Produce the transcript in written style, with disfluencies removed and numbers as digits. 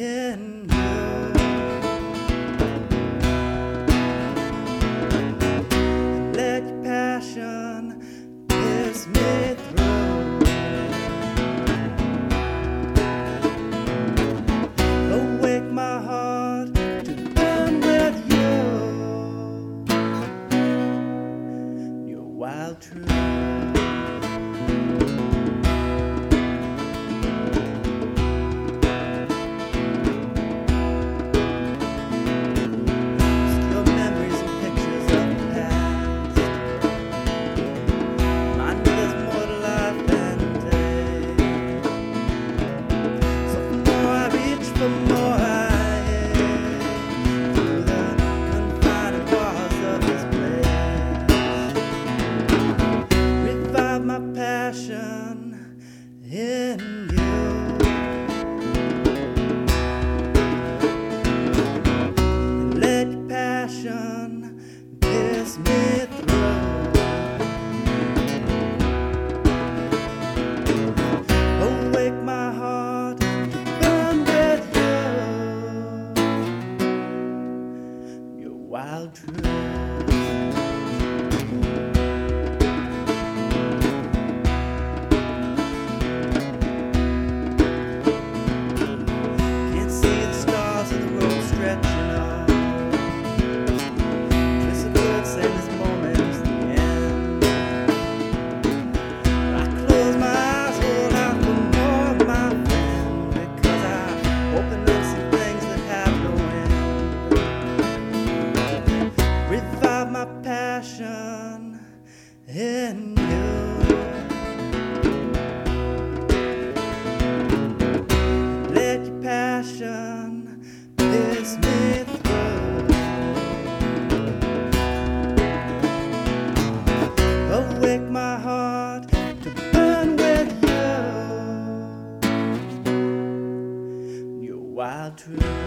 in you. Let your passion pierce me through. Awake my heart to burn with you. Your wild truth. Passion in you. Let your passion pierce me through. Awake my heart to burn with you. Your wild truth. Revive my passion in you. Let your passion pierce me through. Awake my heart to burn with you. Your wild truth.